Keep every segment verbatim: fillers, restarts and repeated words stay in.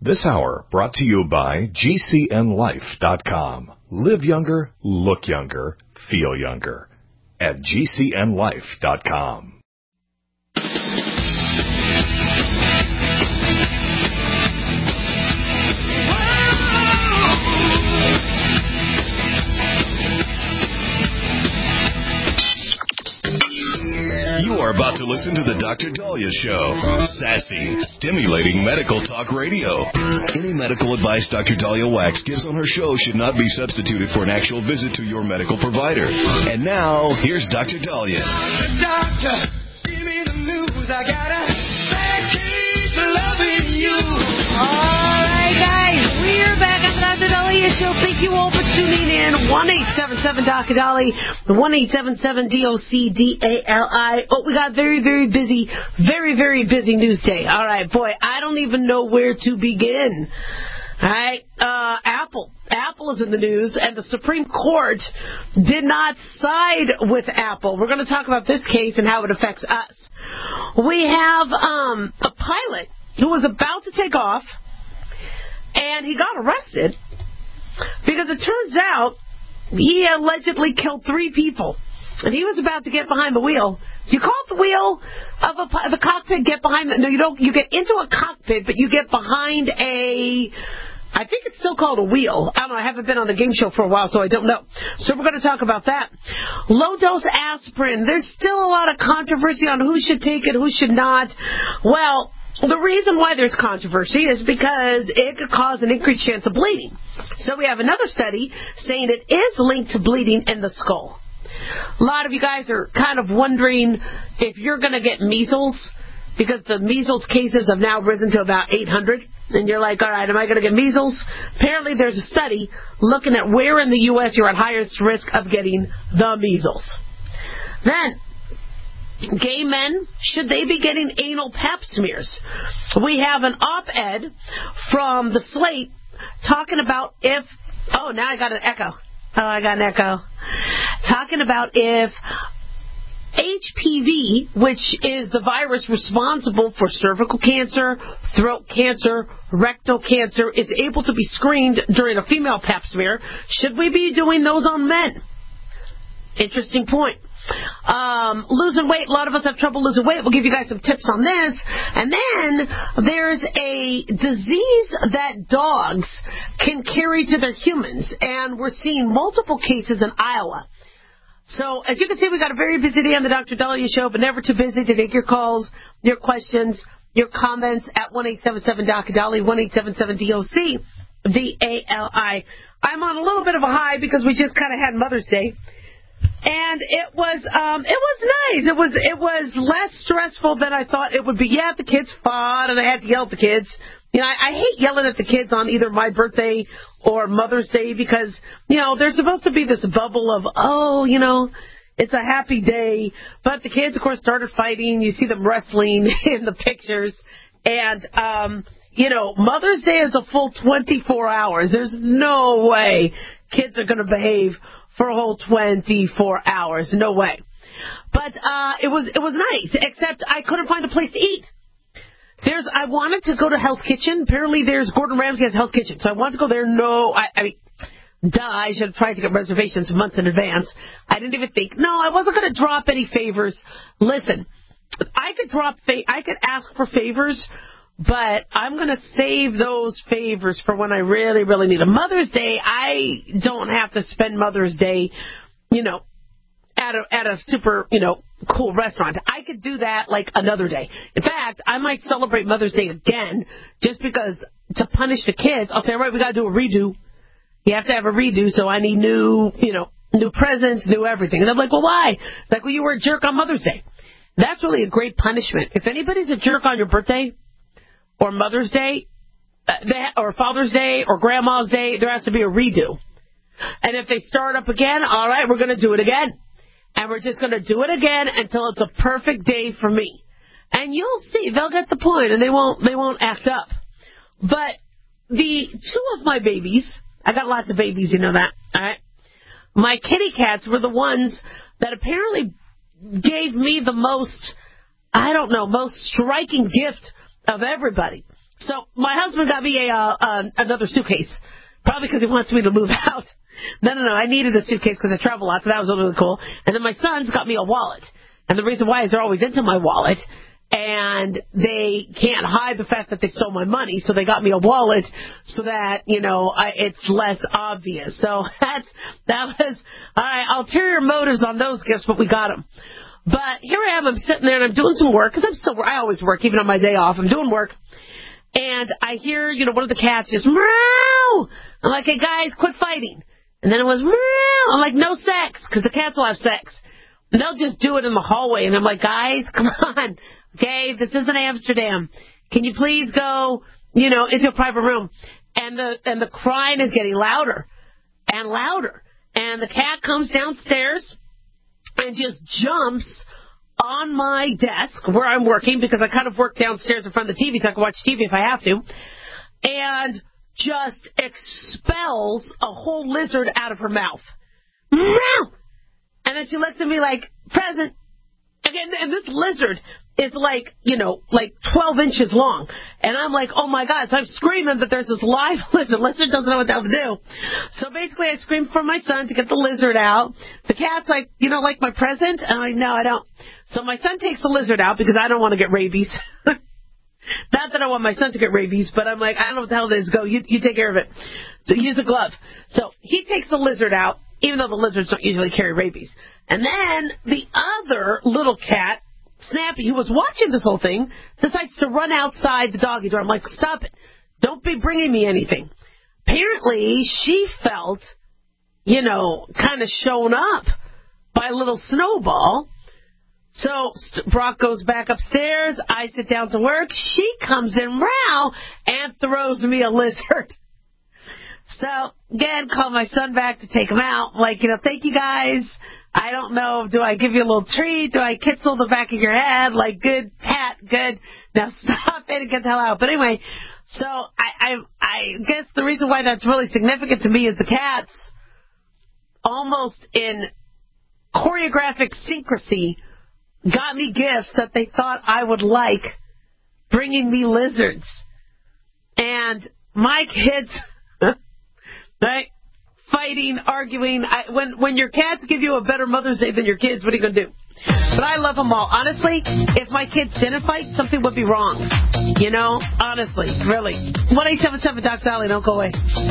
This hour brought to you by G C N life dot com. Live younger, look younger, feel younger at G C N life dot com. You are about to listen to the Doctor Daliah Show. Sassy, stimulating medical talk radio. Any medical advice Doctor Daliah Wax gives on her show should not be substituted for an actual visit to your medical provider. And now, here's Doctor Daliah. Doctor, give me the news. I got a bad case of loving you. All right, guys, we're back on the Doctor Daliah Show. Thank you all for tuning in. one eight seven seven Doctor Dolly, one eight seven seven D O C D A L I. Oh, we got very, very busy, very, very busy news day. All right, boy, I don't even know where to begin. All right, uh, Apple. Apple is in the news, and the Supreme Court did not side with Apple. We're going to talk about this case and how it affects us. We have um, a pilot who was about to take off, and he got arrested because it turns out he allegedly killed three people, and he was about to get behind the wheel. Do you call it the wheel of a, of a cockpit? Get behind the, no, you don't. You get into a cockpit, but you get behind a, I think it's still called a wheel. I don't know. I haven't been on the game show for a while, so I don't know. So we're going to talk about that. Low-dose aspirin. There's still a lot of controversy on who should take it, who should not. Well, the reason why there's controversy is because it could cause an increased chance of bleeding. So we have another study saying it is linked to bleeding in the skull. A lot of you guys are kind of wondering if you're going to get measles, because the measles cases have now risen to about eight hundred. And you're like, all right, am I going to get measles? Apparently there's a study looking at where in the U S you're at highest risk of getting the measles. Then, gay men, should they be getting anal pap smears? We have an op-ed from the Slate talking about if, oh, now I got an echo. Oh, I got an echo. Talking about if H P V, which is the virus responsible for cervical cancer, throat cancer, rectal cancer, is able to be screened during a female pap smear, should we be doing those on men? Interesting point. Um, losing weight. A lot of us have trouble losing weight. We'll give you guys some tips on this. And then there's a disease that dogs can carry to their humans. And we're seeing multiple cases in Iowa. So, as you can see, we got a very busy day on the Doctor Daliah Show, but never too busy to take your calls, your questions, your comments at one eight seven seven Doctor Dolly, one eight seven seven D O C D A L I. I'm on a little bit of a high because we just kind of had Mother's Day. And it was um, it was nice. It was it was less stressful than I thought it would be. Yeah, the kids fought, and I had to yell at the kids. You know, I, I hate yelling at the kids on either my birthday or Mother's Day because, you know, there's supposed to be this bubble of, oh, you know, it's a happy day. But the kids, of course, started fighting. You see them wrestling in the pictures. And, um, you know, Mother's Day is a full twenty-four hours. There's no way kids are going to behave for a whole twenty-four hours. No way. But uh, it was it was nice, except I couldn't find a place to eat. There's I wanted to go to Hell's Kitchen. Apparently there's Gordon Ramsay has Hell's Kitchen. So I wanted to go there. No, I, I mean, duh, I should have tried to get reservations months in advance. I didn't even think. No, I wasn't going to drop any favors. Listen, I could drop, fa- I could ask for favors, but I'm going to save those favors for when I really, really need them. Mother's Day, I don't have to spend Mother's Day, you know, at a, at a super, you know, cool restaurant. I could do that like another day. In fact, I might celebrate Mother's Day again just because to punish the kids, I'll say, all right, we got to do a redo. You have to have a redo, so I need new, you know, new presents, new everything. And I'm like, well, why? It's like, well, you were a jerk on Mother's Day. That's really a great punishment. If anybody's a jerk on your birthday or Mother's Day uh, or Father's Day or Grandma's Day, there has to be a redo. And if they start up again, all right, we're going to do it again. And we're just going to do it again until it's a perfect day for me. And you'll see, they'll get the point, and they won't they won't act up. But the two of my babies, I got lots of babies, you know that, all right? My kitty cats were the ones that apparently gave me the most, I don't know, most striking gift of everybody. So my husband got me a uh, uh, another suitcase, probably because he wants me to move out. No, no, no. I needed a suitcase because I travel a lot, so that was really cool. And then my son's got me a wallet. And the reason why is they're always into my wallet. And they can't hide the fact that they stole my money, so they got me a wallet so that, you know, I, it's less obvious. So that's, that was, all right, ulterior motives on those gifts, but we got them. But here I am, I'm sitting there and I'm doing some work, because I'm still, I always work, even on my day off, I'm doing work. And I hear, you know, one of the cats just, meow. I'm like, hey, guys, quit fighting. And then it was, meow. I'm like, no sex, because the cats will have sex. And they'll just do it in the hallway. And I'm like, guys, come on. Okay, this isn't Amsterdam. Can you please go, you know, into a private room? And the and the crying is getting louder and louder. And the cat comes downstairs and just jumps on my desk where I'm working, because I kind of work downstairs in front of the T V so I can watch T V if I have to, and just expels a whole lizard out of her mouth. Meow! And then she looks at me like, present. Again, and this lizard is like, you know, like twelve inches long. And I'm like, oh, my God. So I'm screaming that there's this live lizard. Lizard doesn't know what the hell to do. So basically I screamed for my son to get the lizard out. The cat's like, you know, like my present? And I'm like, no, I don't. So my son takes the lizard out because I don't want to get rabies. Not that I want my son to get rabies, but I'm like, I don't know what the hell it is. Go, you, you take care of it. So use a glove. So he takes the lizard out, even though the lizards don't usually carry rabies. And then the other little cat, Snappy, who was watching this whole thing, decides to run outside the doggy door. I'm like, stop it. Don't be bringing me anything. Apparently, she felt, you know, kind of shown up by a little Snowball. So Brock goes back upstairs. I sit down to work. She comes in, meow, and throws me a lizard. So, again, call my son back to take him out. Like, you know, thank you guys. I don't know, do I give you a little treat? Do I kitzel the back of your head? Like, good, pat, good. Now stop it and get the hell out. But anyway, so I, I, I guess the reason why that's really significant to me is the cats, almost in choreographic syncrasy, got me gifts that they thought I would like, bringing me lizards. And my kids, right? Fighting, arguing. I, when when your cats give you a better Mother's Day than your kids, what are you going to do? But I love them all. Honestly, if my kids didn't fight, something would be wrong. You know? Honestly. Really. one eight seven seven Doc Dolly. Don't go away.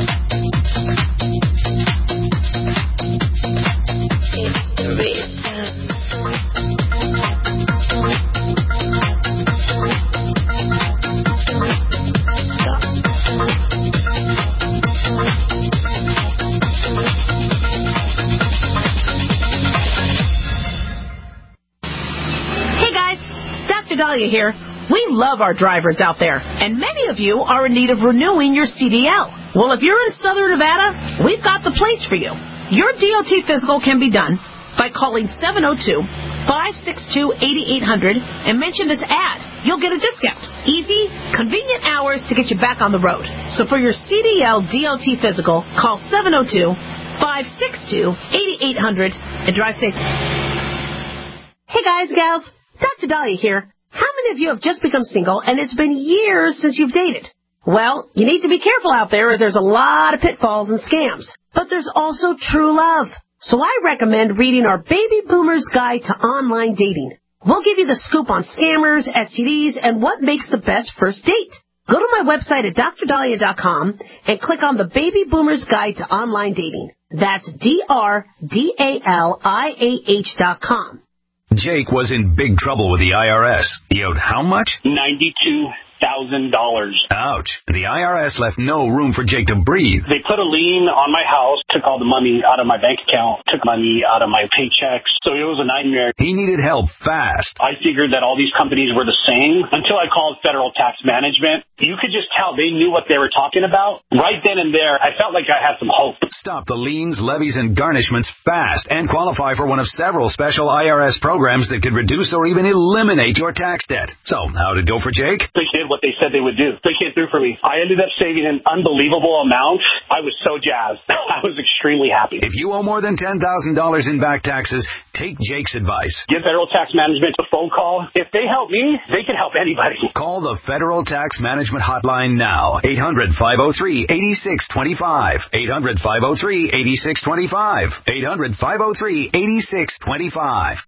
Dahlia here. We love our drivers out there, and many of you are in need of renewing your C D L. Well, if you're in Southern Nevada, we've got the place for you. Your D O T physical can be done by calling seven oh two, five six two, eight eight hundred and mention this ad. You'll get a discount. Easy, convenient hours to get you back on the road. So for your C D L D O T physical, call seven oh two, five six two, eight eight hundred and drive safe. Hey guys, gals, Doctor Dahlia here. How many of you have just become single and it's been years since you've dated? Well, you need to be careful out there, as there's a lot of pitfalls and scams. But there's also true love. So I recommend reading our Baby Boomer's Guide to Online Dating. We'll give you the scoop on scammers, S T Ds, and what makes the best first date. Go to my website at D R dahlia dot com and click on the Baby Boomer's Guide to Online Dating. That's D R D A L I A H dot com. Jake was in big trouble with the I R S. He owed how much? ninety-two thousand dollars. Ouch. The I R S left no room for Jake to breathe. They put a lien on my house, took all the money out of my bank account, took money out of my paychecks. So it was a nightmare. He needed help fast. I figured that all these companies were the same until I called Federal Tax Management. You could just tell they knew what they were talking about. Right then and there, I felt like I had some hope. Stop the liens, levies, and garnishments fast and qualify for one of several special I R S programs that could reduce or even eliminate your tax debt. So, how'd it go for Jake? They did what they said they would do. They came through for me. I ended up saving an unbelievable amount. I was so jazzed. I was extremely happy. If you owe more than ten thousand dollars in back taxes, Take Jake's advice. Give Federal Tax Management a phone call. If they help me, they can help anybody. Call the Federal Tax Management Hotline now. eight hundred, five oh three, eight six two five. eight hundred, five oh three, eight six two five. eight hundred, five oh three, eight six two five.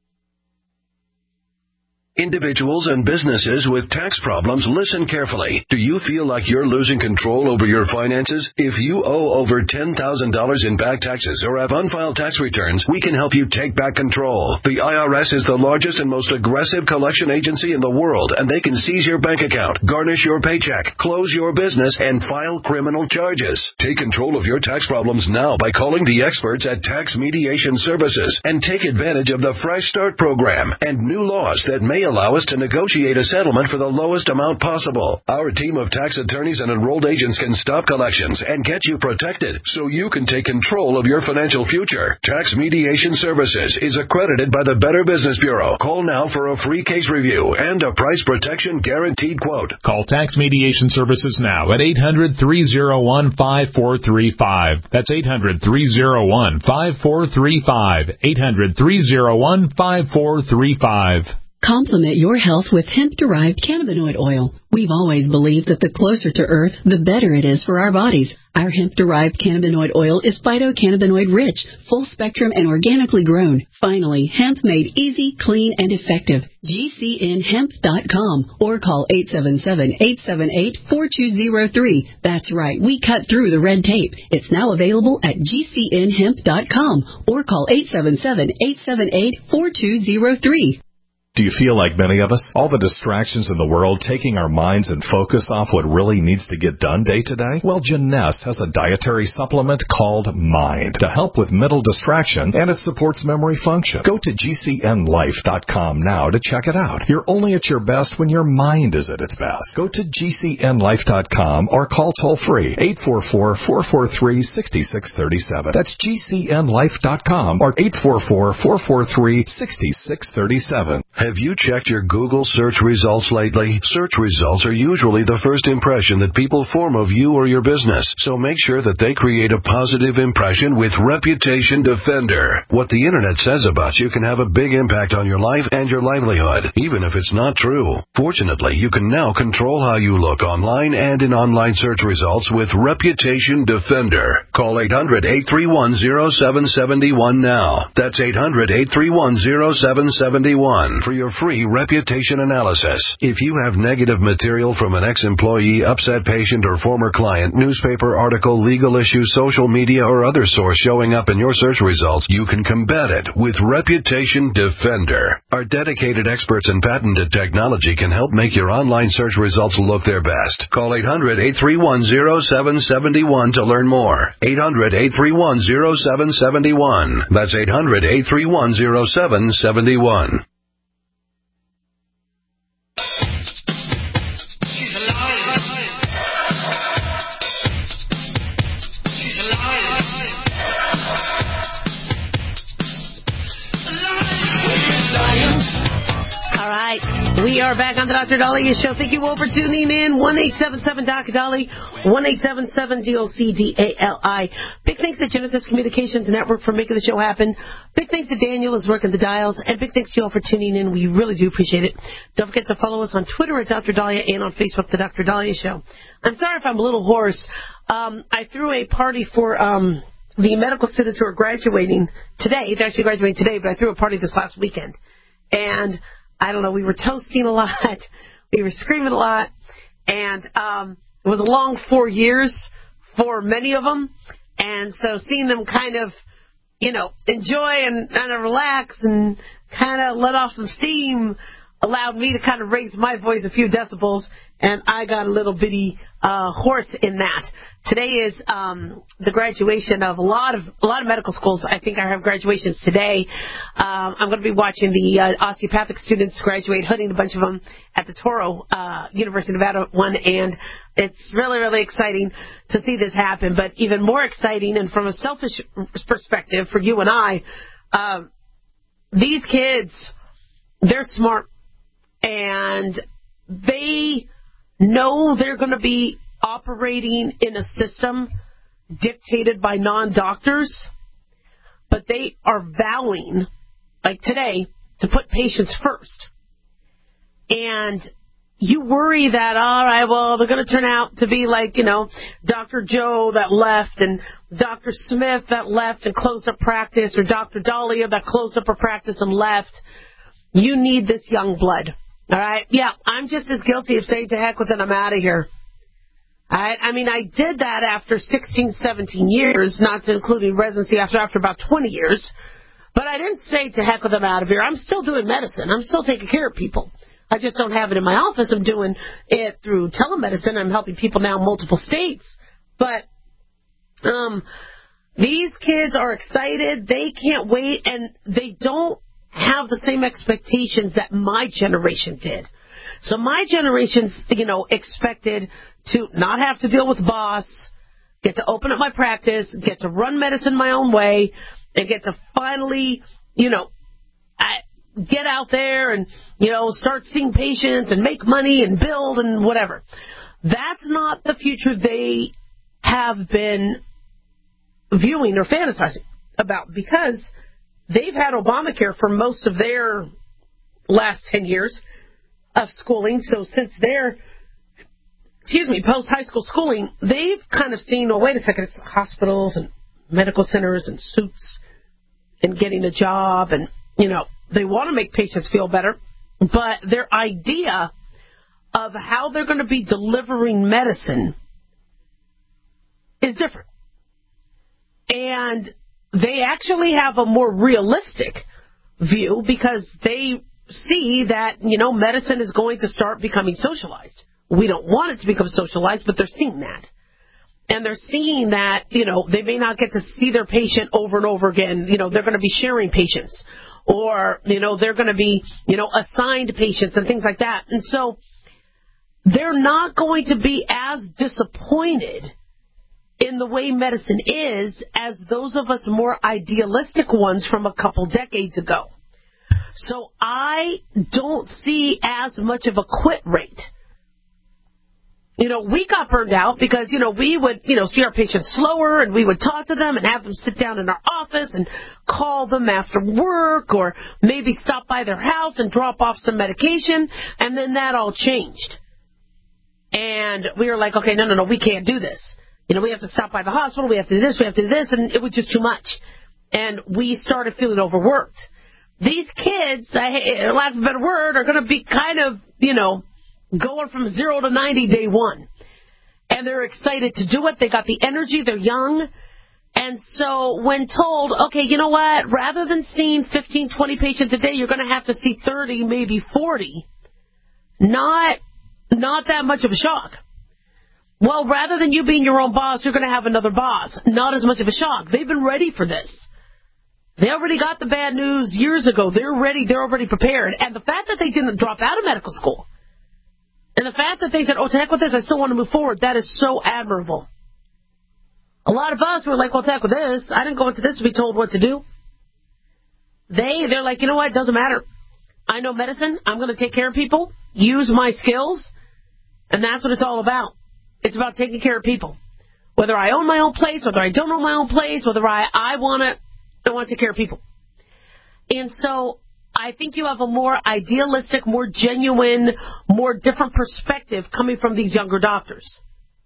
Individuals and businesses with tax problems, listen carefully. Do you feel like you're losing control over your finances? If you owe over ten thousand dollars in back taxes or have unfiled tax returns, we can help you take back control. The I R S is the largest and most aggressive collection agency in the world, and they can seize your bank account, garnish your paycheck, close your business, and file criminal charges. Take control of your tax problems now by calling the experts at Tax Mediation Services and take advantage of the Fresh Start program and new laws that may allow us to negotiate a settlement for the lowest amount possible. Our team of tax attorneys and enrolled agents can stop collections and get you protected so you can take control of your financial future. Tax Mediation Services is accredited by the Better Business Bureau. Call now for a free case review and a price protection guaranteed quote. Call Tax Mediation Services now at eight hundred, three oh one, five four three five. That's eight hundred, three oh one, five four three five. eight hundred, three oh one, five four three five. Complement your health with hemp-derived cannabinoid oil. We've always believed that the closer to Earth, the better it is for our bodies. Our hemp-derived cannabinoid oil is phytocannabinoid-rich, full-spectrum, and organically grown. Finally, hemp made easy, clean, and effective. G C N hemp dot com or call eight seven seven, eight seven eight, four two zero three. That's right, we cut through the red tape. It's now available at G C N hemp dot com or call eight seven seven, eight seven eight, four two zero three. Do you feel like many of us? All the distractions in the world taking our minds and focus off what really needs to get done day to day? Well, Janess has a dietary supplement called Mind to help with mental distraction, and it supports memory function. Go to G C N life dot com now to check it out. You're only at your best when your mind is at its best. Go to G C N life dot com or call toll-free eight four four, four four three, six six three seven. That's G C N life dot com or eight four four, four four three, six six three seven. Have you checked your Google search results lately? Search results are usually the first impression that people form of you or your business, so make sure that they create a positive impression with Reputation Defender. What the internet says about you can have a big impact on your life and your livelihood, even if it's not true. Fortunately, you can now control how you look online and in online search results with Reputation Defender. Call eight hundred, eight three one, zero seven seven one now. That's eight hundred, eight three one, zero seven seven one. For your free reputation analysis. If you have negative material from an ex-employee, upset patient, or former client, newspaper article, legal issue, social media, or other source showing up in your search results, you can combat it with Reputation Defender. Our dedicated experts in patented technology can help make your online search results look their best. Call eight hundred, eight three one, zero seven seven one to learn more. eight hundred, eight three one, zero seven seven one. That's eight hundred, eight three one, zero seven seven one. She's alive. She's alive. All right, we are back on the Doctor Dahlia Show. Thank you all for tuning in. one eight seven seven Doctor Dolly, one eight seven seven D O C D A L I. Big thanks to Genesis Communications Network for making the show happen. Big thanks to Daniel who's working the dials. And big thanks to you all for tuning in. We really do appreciate it. Don't forget to follow us on Twitter at Doctor Dahlia and on Facebook, The Doctor Dahlia Show. I'm sorry if I'm a little hoarse. Um, I threw a party for um, the medical students who are graduating today. They're actually graduating today, but I threw a party this last weekend. And I don't know, we were toasting a lot. We were screaming a lot. And um, it was a long four years for many of them. And so seeing them kind of, you know, enjoy and kind of relax and kind of let off some steam allowed me to kind of raise my voice a few decibels. And I got a little bitty uh, hoarse in that. Today is um, the graduation of a lot of a lot of medical schools. I think I have graduations today. Um, I'm going to be watching the uh, osteopathic students graduate, hunting a bunch of them at the Toro uh, University of Nevada one, and it's really, really exciting to see this happen. But even more exciting, and from a selfish perspective for you and I, uh, these kids, they're smart, and they know they're going to be operating in a system dictated by non-doctors, but they are vowing like today, to put patients first. And you worry that, all right, well, they're going to turn out to be like, you know, Doctor Joe that left and Doctor Smith that left and closed up practice, or Doctor Dahlia that closed up her practice and left. You need this young blood. All right? Yeah, I'm just as guilty of saying to heck with it, I'm out of here. All right? I mean, I did that after sixteen, seventeen years, not including residency after, after about twenty years. But I didn't say to heck with them, out of here. I'm still doing medicine. I'm still taking care of people. I just don't have it in my office. I'm doing it through telemedicine. I'm helping people now in multiple states. But um, these kids are excited. They can't wait, and they don't have the same expectations that my generation did. So my generation's, you know, expected to not have to deal with the boss, get to open up my practice, get to run medicine my own way, and get to finally, you know, I, get out there and, you know, start seeing patients and make money and build and whatever. That's not the future they have been viewing or fantasizing about, because they've had Obamacare for most of their last ten years of schooling. So since their, excuse me, post-high school schooling, they've kind of seen, oh, wait a second, it's hospitals and medical centers and suits and getting a job, and, you know, they want to make patients feel better, but their idea of how they're going to be delivering medicine is different. And they actually have a more realistic view, because they see that, you know, medicine is going to start becoming socialized. We don't want it to become socialized, but they're seeing that. And they're seeing that, you know, they may not get to see their patient over and over again. You know, they're going to be sharing patients. Or, you know, they're going to be, you know, assigned patients and things like that. And so they're not going to be as disappointed in the way medicine is as those of us more idealistic ones from a couple decades ago. So I don't see as much of a quit rate. You know, we got burned out because, you know, we would, you know, see our patients slower, and we would talk to them and have them sit down in our office and call them after work, or maybe stop by their house and drop off some medication, and then that all changed. And we were like, okay, no, no, no, we can't do this. You know, we have to stop by the hospital, we have to do this, we have to do this, and it was just too much. And we started feeling overworked. These kids, I, lack of a better word, are going to be kind of, you know, going from zero to ninety day one. And they're excited to do it. They got the energy. They're young. And so when told, okay, you know what, rather than seeing fifteen, twenty patients a day, you're going to have to see thirty, maybe forty, not, not that much of a shock. Well, rather than you being your own boss, you're going to have another boss. Not as much of a shock. They've been ready for this. They already got the bad news years ago. They're ready. They're already prepared. And the fact that they didn't drop out of medical school, and the fact that they said, oh, to heck with this, I still want to move forward, that is so admirable. A lot of us were like, well, to heck with this. I didn't go into this to be told what to do. They, they're like, you know what, it doesn't matter. I know medicine. I'm going to take care of people, use my skills, and that's what it's all about. It's about taking care of people. Whether I own my own place, whether I don't own my own place, whether I, I want to, I want to take care of people. And so I think you have a more idealistic, more genuine, more different perspective coming from these younger doctors.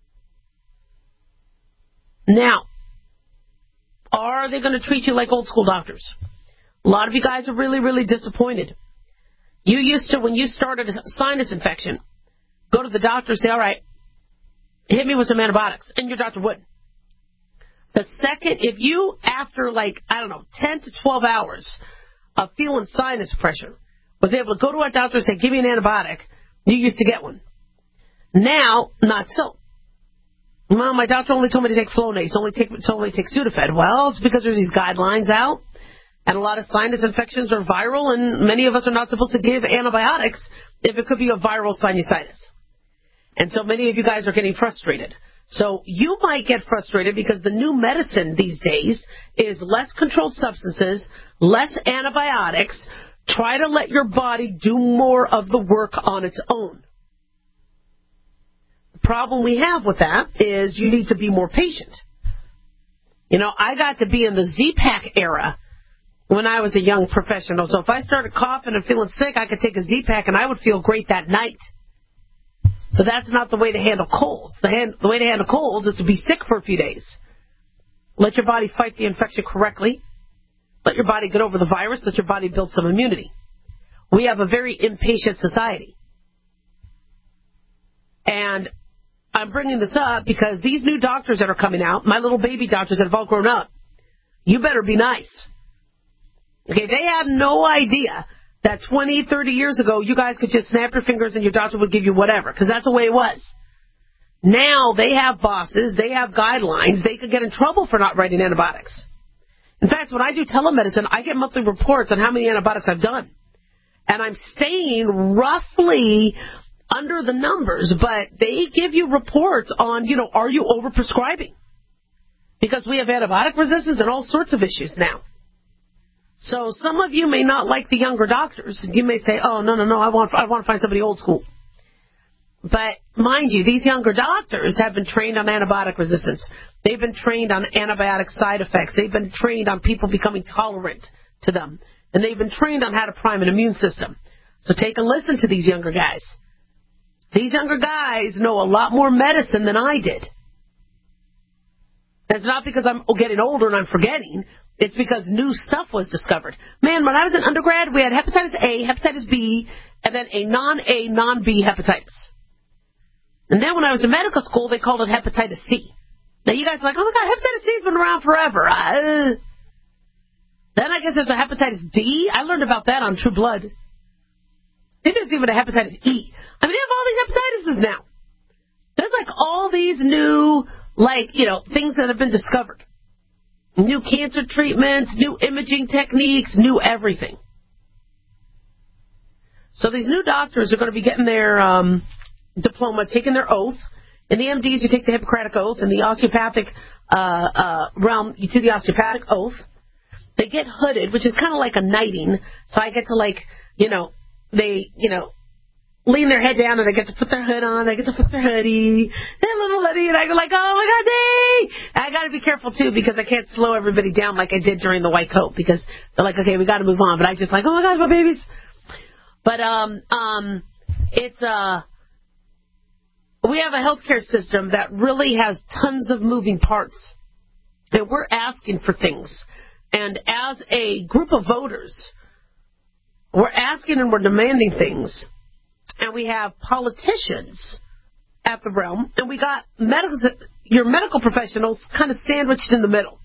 Now, are they going to treat you like old school doctors? A lot of you guys are really, really disappointed. You used to, when you started a sinus infection, go to the doctor and say, all right, hit me with some antibiotics, and your doctor would. The second, if you, after like, I don't know, ten to twelve hours of feeling sinus pressure, was able to go to a doctor and say, give me an antibiotic, you used to get one. Now, not so. Well, my doctor only told me to take Flonase, only take, told me to take Sudafed. Well, it's because there's these guidelines out, and a lot of sinus infections are viral, and many of us are not supposed to give antibiotics if it could be a viral sinusitis. And so many of you guys are getting frustrated. So you might get frustrated because the new medicine these days is less controlled substances, less antibiotics. Try to let your body do more of the work on its own. The problem we have with that is you need to be more patient. You know, I got to be in the Z-Pak era when I was a young professional. So if I started coughing and feeling sick, I could take a Z-Pack and I would feel great that night. But that's not the way to handle colds. The, hand, the way to handle colds is to be sick for a few days. Let your body fight the infection correctly. Let your body get over the virus. Let your body build some immunity. We have a very impatient society. And I'm bringing this up because these new doctors that are coming out, my little baby doctors that have all grown up, you better be nice. Okay, they had no idea that twenty, thirty years ago, you guys could just snap your fingers and your doctor would give you whatever, because that's the way it was. Now they have bosses, they have guidelines, they could get in trouble for not writing antibiotics. In fact, when I do telemedicine, I get monthly reports on how many antibiotics I've done. And I'm staying roughly under the numbers, but they give you reports on, you know, are you overprescribing? Because we have antibiotic resistance and all sorts of issues now. So some of you may not like the younger doctors. You may say, oh, no, no, no, I want, I want to find somebody old school. But mind you, these younger doctors have been trained on antibiotic resistance. They've been trained on antibiotic side effects. They've been trained on people becoming tolerant to them. And they've been trained on how to prime an immune system. So take a listen to these younger guys. These younger guys know a lot more medicine than I did. It's not because I'm getting older and I'm forgetting. It's because new stuff was discovered. Man, when I was in undergrad, we had hepatitis A, hepatitis B, and then a non-A, non-B hepatitis. And then when I was in medical school, they called it hepatitis C. Now you guys are like, oh my God, hepatitis C's been around forever. Uh, then I guess there's a hepatitis D. I learned about that on True Blood. Then there's even a hepatitis E. I mean, they have all these hepatitises now. There's like all these new, like, you know, things that have been discovered. New cancer treatments, new imaging techniques, new everything. So these new doctors are going to be getting their um, diploma, taking their oath. In the M Ds, you take the Hippocratic Oath. In the osteopathic uh, uh, realm, you do the osteopathic oath. They get hooded, which is kind of like a knighting. So I get to, like, you know, they, you know, lean their head down and they get to put their hood on. They get to put their hoodie, their little hoodie, and I go like, oh my God, dang! I got to be careful too because I can't slow everybody down like I did during the white coat because they're like, okay, we got to move on. But I just like, oh my gosh, my babies. But um um, it's uh, we have a healthcare system that really has tons of moving parts, and we're asking for things. And as a group of voters, we're asking and we're demanding things. And we have politicians at the realm, and we got medical, your medical professionals kind of sandwiched in the middle.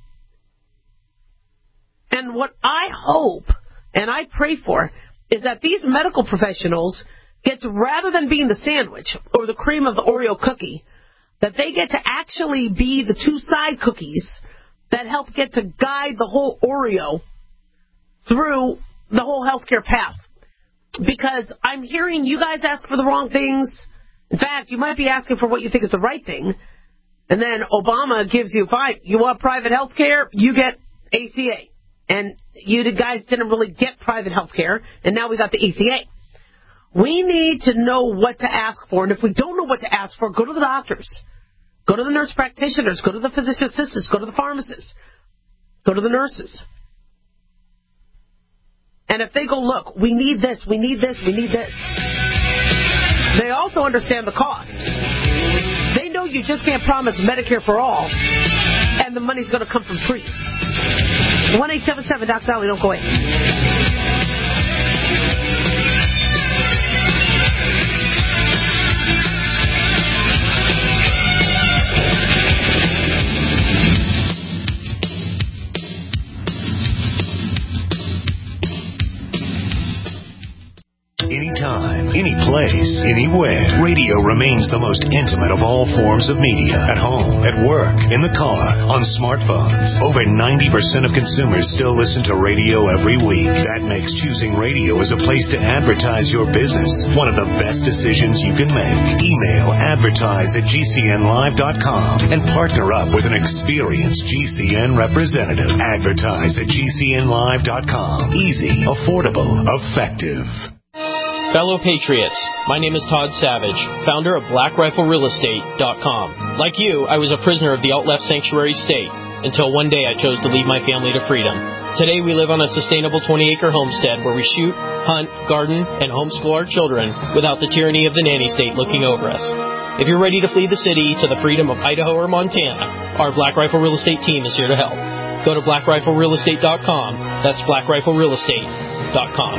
And what I hope and I pray for is that these medical professionals get to, rather than being the sandwich or the cream of the Oreo cookie, that they get to actually be the two side cookies that help get to guide the whole Oreo through the whole healthcare path. Because I'm hearing you guys ask for the wrong things. In fact, you might be asking for what you think is the right thing. And then Obama gives you, fine, you want private health care? You get A C A. And you guys didn't really get private health care, and now we got the A C A. We need to know what to ask for. And if we don't know what to ask for, go to the doctors. Go to the nurse practitioners. Go to the physician assistants. Go to the pharmacists. Go to the nurses. And if they go, look, we need this, we need this, we need this. They also understand the cost. They know you just can't promise Medicare for all, and the money's going to come from trees. one eight seven seven Doc Dolly, don't go away. Anytime, any place, anywhere. Radio remains the most intimate of all forms of media. At home, at work, in the car, on smartphones. Over ninety percent of consumers still listen to radio every week. That makes choosing radio as a place to advertise your business one of the best decisions you can make. Email advertise at G C N live dot com and partner up with an experienced G C N representative. Advertise at G C N live dot com. Easy, affordable, effective. Fellow Patriots, my name is Todd Savage, founder of Black Rifle Real Estate dot com. Like you, I was a prisoner of the alt-left sanctuary state until one day I chose to lead my family to freedom. Today we live on a sustainable twenty-acre homestead where we shoot, hunt, garden, and homeschool our children without the tyranny of the nanny state looking over us. If you're ready to flee the city to the freedom of Idaho or Montana, our Black Rifle Real Estate team is here to help. Go to black rifle real estate dot com. That's black rifle real estate dot com.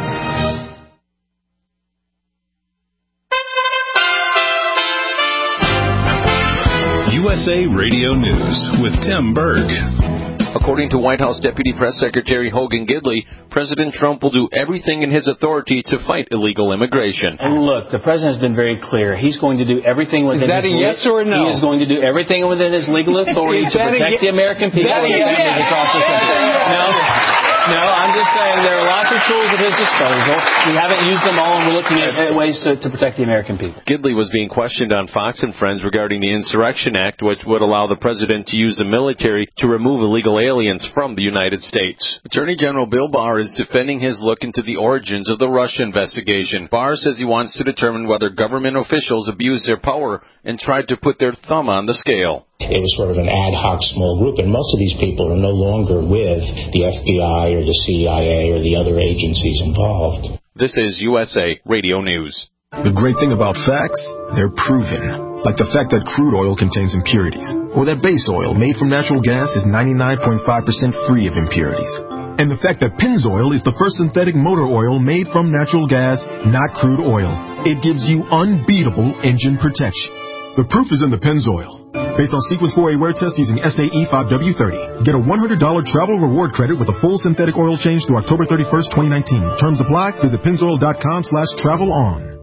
U S A Radio News with Tim Berg. According to White House Deputy Press Secretary Hogan Gidley, President Trump will do everything in his authority to fight illegal immigration. And look, the president has been very clear. He's going to do everything within Is that his a yes or a no? He is going to do everything within his legal authority to protect the American people and families yes. across this country. No, no, I'm just saying there are lots of tools at his disposal. We haven't used them all, and we're looking at ways to, to protect the American people. Gidley was being questioned on Fox and Friends regarding the Insurrection Act, which would allow the president to use the military to remove illegal aliens from the United States. Attorney General Bill Barr is defending his look into the origins of the Russia investigation. Barr says he wants to determine whether government officials abused their power and tried to put their thumb on the scale. It was sort of an ad hoc small group, and most of these people are no longer with the F B I or the C I A or the other agencies involved. This is U S A Radio News. The great thing about facts, they're proven. Like the fact that crude oil contains impurities, or that base oil made from natural gas is ninety-nine point five percent free of impurities. And the fact that Pennzoil is the first synthetic motor oil made from natural gas, not crude oil. It gives you unbeatable engine protection. The proof is in the Pennzoil. Based on Sequence four A wear test using S A E five W thirty. Get a one hundred dollars travel reward credit with a full synthetic oil change through October thirty-first, twenty nineteen. Terms apply. Visit pennzoil dot com slash travel on.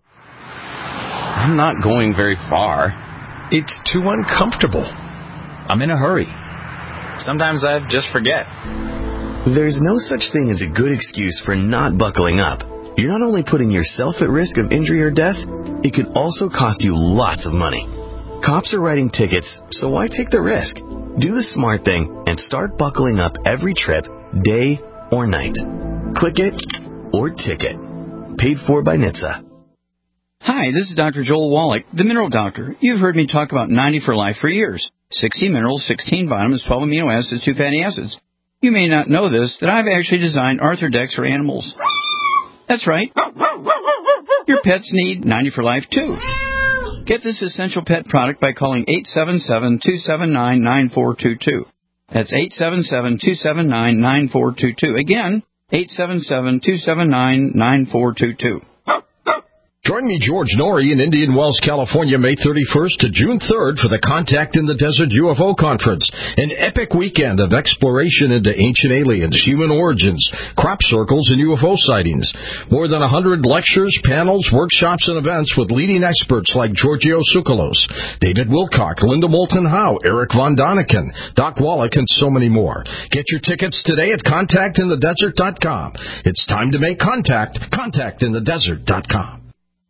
I'm not going very far. It's too uncomfortable. I'm in a hurry. Sometimes I just forget. There's no such thing as a good excuse for not buckling up. You're not only putting yourself at risk of injury or death, it could also cost you lots of money. Cops are writing tickets, so why take the risk? Do the smart thing and start buckling up every trip, day or night. Click it or ticket. Paid for by N H T S A. Hi, this is Doctor Joel Wallach, the Mineral Doctor. You've heard me talk about ninety for Life for years. sixty minerals, sixteen vitamins, twelve amino acids, two fatty acids. You may not know this, that I've actually designed Arthrodex for animals. That's right. Your pets need ninety for Life, too. Get this essential pet product by calling eight seven seven, two seven nine, nine four two two. That's eight seven seven, two seven nine, nine four two two. Again, eight seven seven, two seven nine, nine four two two. Join me, George Norrie, in Indian Wells, California, May thirty-first to June third for the Contact in the Desert U F O Conference, an epic weekend of exploration into ancient aliens, human origins, crop circles, and U F O sightings. More than one hundred lectures, panels, workshops, and events with leading experts like Giorgio Tsoukalos, David Wilcock, Linda Moulton Howe, Eric Von Daniken, Doc Wallach, and so many more. Get your tickets today at contact in the desert dot com. It's time to make contact. contact in the desert dot com.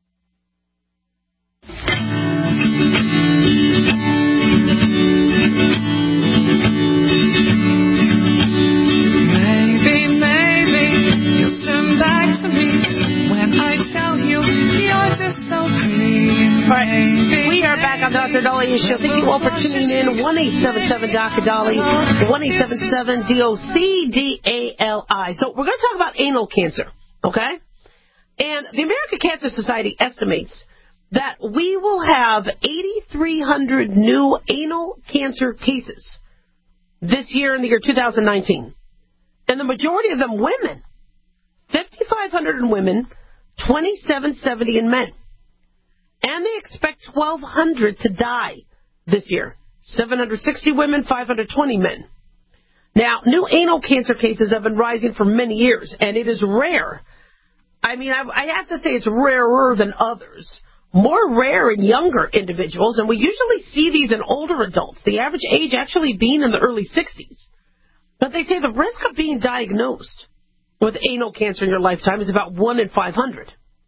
Maybe, maybe you'll turn back to me when I tell you you're just so pretty. All right, we are back on Doctor Dalia's show. Thank you all for tuning in. one eight seven seven Doctor Dali, one eight seven seven D O C D A L I. So we're going to talk about anal cancer, okay? And the American Cancer Society estimates that we will have eighty-three hundred new anal cancer cases this year in the year two thousand nineteen. And the majority of them women. fifty-five hundred in women, twenty-seven seventy in men. And they expect twelve hundred to die this year. seven hundred sixty women, five hundred twenty men. Now, new anal cancer cases have been rising for many years, and it is rare. I mean, I, I have to say it's rarer than others. More rare in younger individuals, and we usually see these in older adults, the average age actually being in the early sixties. But they say the risk of being diagnosed with anal cancer in your lifetime is about one in five hundred.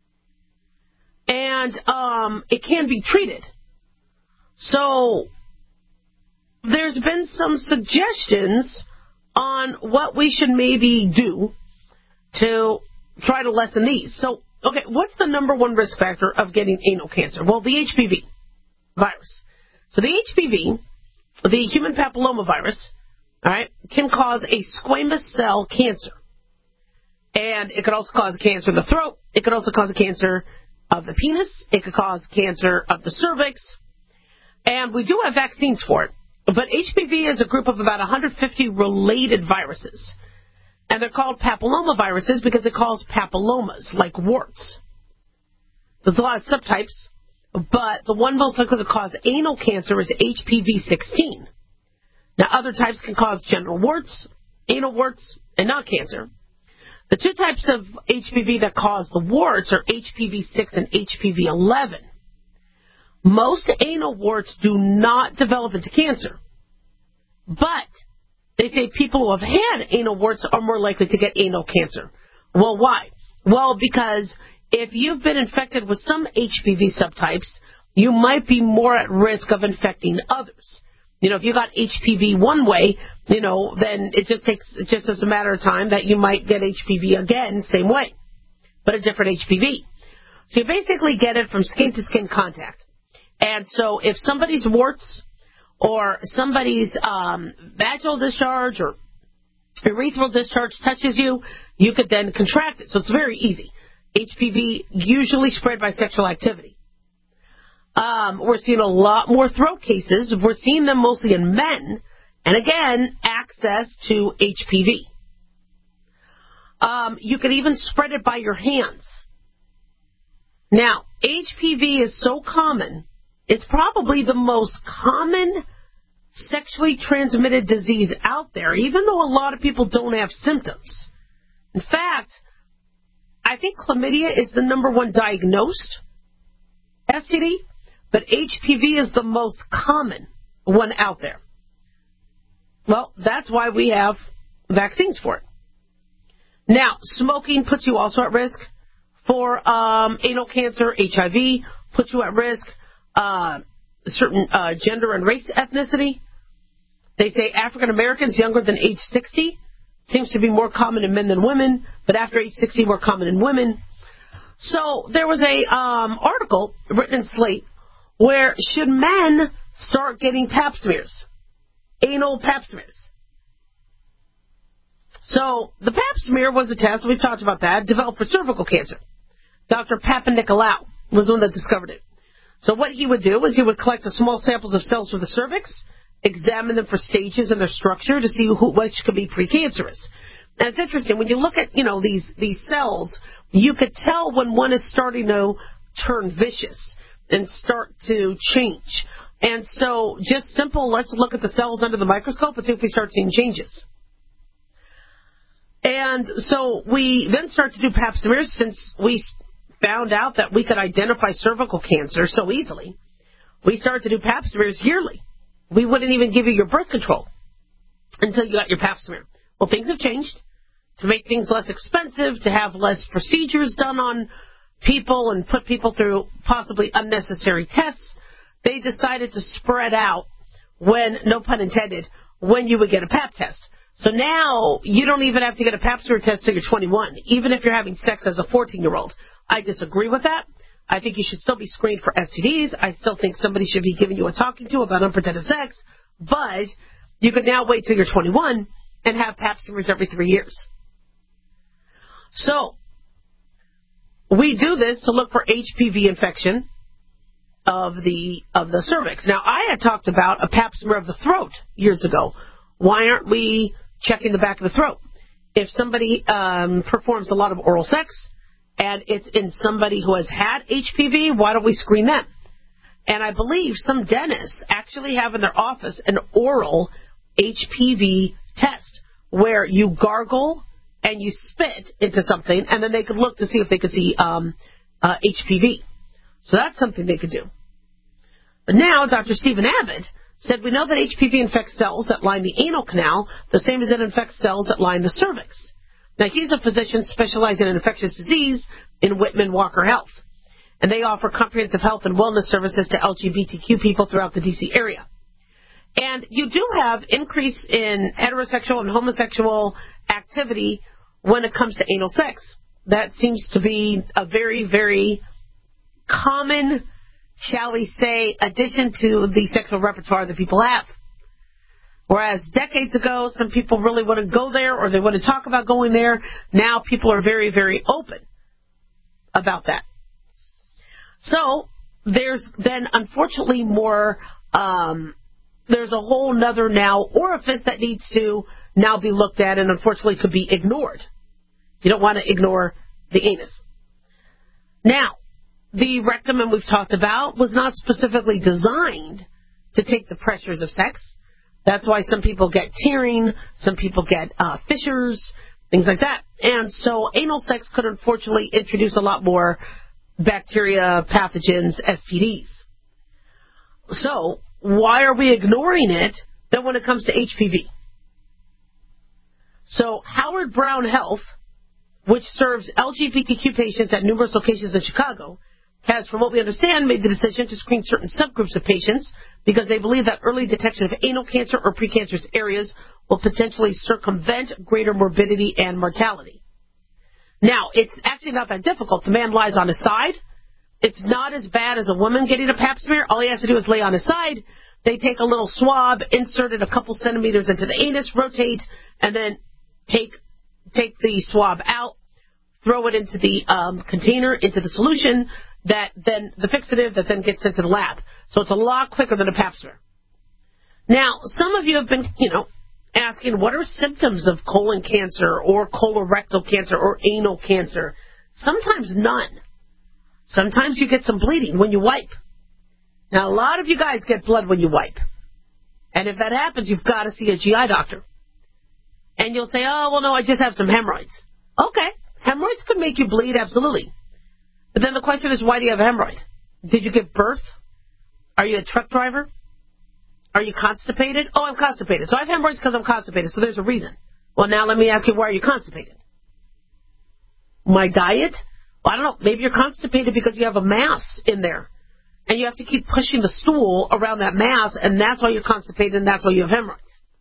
And um, it can be treated. So there's been some suggestions on what we should maybe do to try to lessen these. So, okay, what's the number one risk factor of getting anal cancer? Well, the H P V virus. So the H P V, the human papillomavirus, all right, can cause a squamous cell cancer. And it could also cause cancer of the throat. It could also cause a cancer of the penis. It could cause cancer of the cervix. And we do have vaccines for it. But H P V is a group of about one hundred fifty related viruses. And they're called papillomaviruses because it cause papillomas, like warts. There's a lot of subtypes, but the one most likely to cause anal cancer is H P V sixteen. Now, other types can cause genital warts, anal warts, and not cancer. The two types of H P V that cause the warts are H P V six and H P V eleven. Most anal warts do not develop into cancer. But they say people who have had anal warts are more likely to get anal cancer. Well, why? Well, because if you've been infected with some H P V subtypes, you might be more at risk of infecting others. You know, if you got H P V one way, you know, then it just takes, it just as a matter of time that you might get H P V again, same way, but a different H P V. So you basically get it from skin-to-skin contact. And so if somebody's warts or somebody's um, vaginal discharge or urethral discharge touches you, you could then contract it. So it's very easy. H P V usually spread by sexual activity. Um, we're seeing a lot more throat cases. We're seeing them mostly in men. And again, access to H P V. Um, you could even spread it by your hands. Now, H P V is so common, it's probably the most common sexually transmitted disease out there, even though a lot of people don't have symptoms. In fact, I think chlamydia is the number one diagnosed S T D, but H P V is the most common one out there. Well, that's why we have vaccines for it. Now, smoking puts you also at risk for um, anal cancer. H I V puts you at risk. Uh, certain uh, gender and race ethnicity. They say African Americans younger than age sixty seems to be more common in men than women, but after age sixty, more common in women. So there was a um, article written in Slate where should men start getting pap smears, anal pap smears. So the pap smear was a test, we've talked about that, developed for cervical cancer. Doctor Papanicolaou was the one that discovered it. So what he would do is he would collect a small samples of cells from the cervix, examine them for stages in their structure to see who, which could be precancerous. And it's interesting, when you look at, you know, these, these cells, you could tell when one is starting to turn vicious and start to change. And so just simple, let's look at the cells under the microscope and see if we start seeing changes. And so we then start to do pap smears since we found out that we could identify cervical cancer so easily. We started to do pap smears yearly. We wouldn't even give you your birth control until you got your pap smear. Well, things have changed. To make things less expensive, to have less procedures done on people and put people through possibly unnecessary tests, they decided to spread out when, no pun intended, when you would get a pap test. So now you don't even have to get a pap smear test till you're twenty-one, even if you're having sex as a fourteen-year-old. I disagree with that. I think you should still be screened for S T Ds. I still think somebody should be giving you a talking to about unprotected sex. But you could now wait till you're twenty-one and have pap smears every three years. So we do this to look for H P V infection of the of the cervix. Now, I had talked about a pap smear of the throat years ago. Why aren't we checking the back of the throat? If somebody um, performs a lot of oral sex and it's in somebody who has had H P V, why don't we screen them? And I believe some dentists actually have in their office an oral H P V test where you gargle and you spit into something, and then they could look to see if they could see um, uh, H P V. So that's something they could do. But now Doctor Stephen Abbott said we know that H P V infects cells that line the anal canal the same as it infects cells that line the cervix. Now, he's a physician specializing in infectious disease in Whitman Walker Health, and they offer comprehensive health and wellness services to L G B T Q people throughout the D C area. And you do have increase in heterosexual and homosexual activity when it comes to anal sex. That seems to be a very, very common, shall we say, addition to the sexual repertoire that people have. Whereas decades ago, some people really wouldn't go there or they wouldn't talk about going there. Now people are very, very open about that. So there's then, unfortunately, more, um, there's a whole nother now orifice that needs to now be looked at and unfortunately could be ignored. You don't want to ignore the anus. Now, the rectum, and we've talked about, was not specifically designed to take the pressures of sex. That's why some people get tearing, some people get uh, fissures, things like that. And so anal sex could unfortunately introduce a lot more bacteria, pathogens, S T Ds. So why are we ignoring it then when it comes to H P V? So Howard Brown Health, which serves L G B T Q patients at numerous locations in Chicago, has, from what we understand, made the decision to screen certain subgroups of patients because they believe that early detection of anal cancer or precancerous areas will potentially circumvent greater morbidity and mortality. Now, it's actually not that difficult. The man lies on his side. It's not as bad as a woman getting a pap smear. All he has to do is lay on his side. They take a little swab, insert it a couple centimeters into the anus, rotate, and then take take the swab out, throw it into the um, container, into the solution, that then the fixative that then gets into the lab. So it's a lot quicker than a pap smear. Now, some of you have been, you know, asking what are symptoms of colon cancer or colorectal cancer or anal cancer. Sometimes none. Sometimes you get some bleeding when you wipe. Now, a lot of you guys get blood when you wipe. And if that happens, you've got to see a G I doctor. And you'll say, oh, well, no, I just have some hemorrhoids. Okay, hemorrhoids could make you bleed, absolutely. But then the question is, why do you have a hemorrhoid? Did you give birth? Are you a truck driver? Are you constipated? Oh, I'm constipated. So I have hemorrhoids because I'm constipated, so there's a reason. Well, now let me ask you, why are you constipated? My diet? Well, I don't know. Maybe you're constipated because you have a mass in there. And you have to keep pushing the stool around that mass, and that's why you're constipated, and that's why you have hemorrhoids.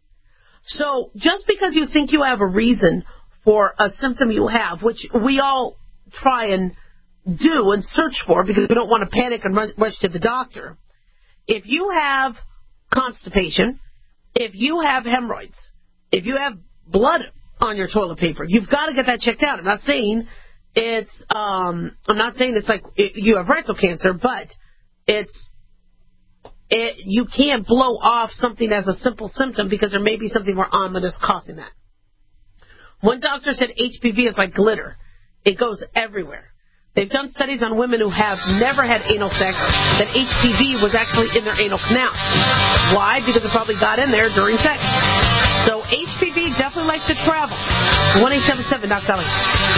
So just because you think you have a reason for a symptom you have, which we all try and do and search for because we don't want to panic and rush to the doctor. If you have constipation, if you have hemorrhoids, if you have blood on your toilet paper, you've got to get that checked out. I'm not saying it's um, I'm not saying it's like it, you have rectal cancer, but it's it, you can't blow off something as a simple symptom because there may be something more ominous causing that. One doctor said H P V is like glitter. It goes everywhere. They've done studies on women who have never had anal sex that H P V was actually in their anal canal. Why? Because it probably got in there during sex. So H P V definitely likes to travel. one eight seven seven Doc Dolly.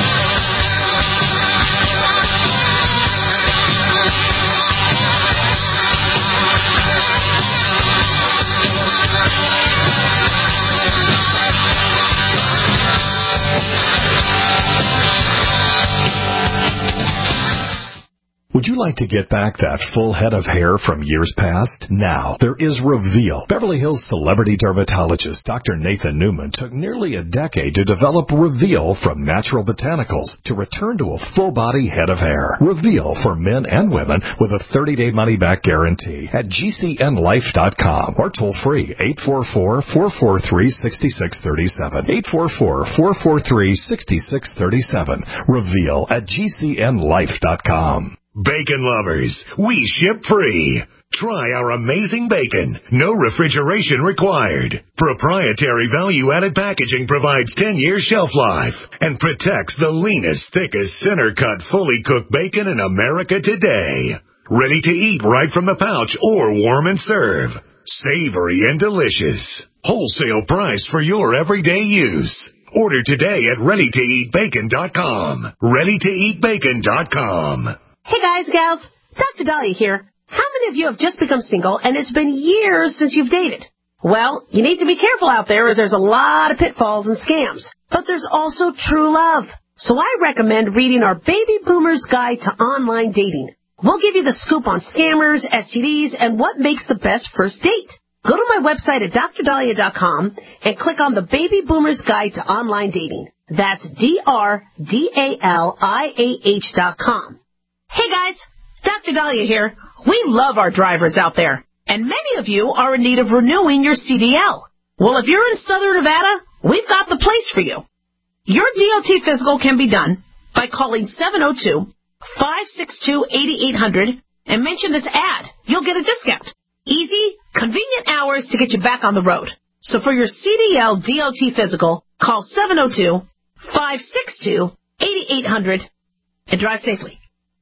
Would you like to get back that full head of hair from years past? Now, there is Reveal. Beverly Hills celebrity dermatologist Doctor Nathan Newman took nearly a decade to develop Reveal from natural botanicals to return to a full-body head of hair. Reveal for men and women with a thirty-day money-back guarantee at G C N life dot com or toll-free eight four four, four four three, six six three seven. eight four four, four four three, six six three seven. Reveal at G C N life dot com. Bacon lovers, we ship free. Try our amazing bacon. No refrigeration required. Proprietary value-added packaging provides ten years shelf life and protects the leanest, thickest, center-cut, fully cooked bacon in America today. Ready to eat right from the pouch or warm and serve. Savory and delicious. Wholesale price for your everyday use. Order today at ready to eat bacon dot com. ready to eat bacon dot com. Hey guys, gals, Doctor Dahlia here. How many of you have just become single and it's been years since you've dated? Well, you need to be careful out there as there's a lot of pitfalls and scams. But there's also true love. So I recommend reading our Baby Boomer's Guide to Online Dating. We'll give you the scoop on scammers, S T Ds, and what makes the best first date. Go to my website at dr dahlia dot com and click on the Baby Boomer's Guide to Online Dating. That's D R D A L I A H dot com. Hey guys, Doctor Dahlia here. We love our drivers out there, and many of you are in need of renewing your C D L. Well, if you're in Southern Nevada, we've got the place for you. Your D O T physical can be done by calling seven oh two, five six two, eight eight hundred and mention this ad. You'll get a discount. Easy, convenient hours to get you back on the road. So for your C D L D O T physical, call seven oh two, five six two, eight eight hundred and drive safely.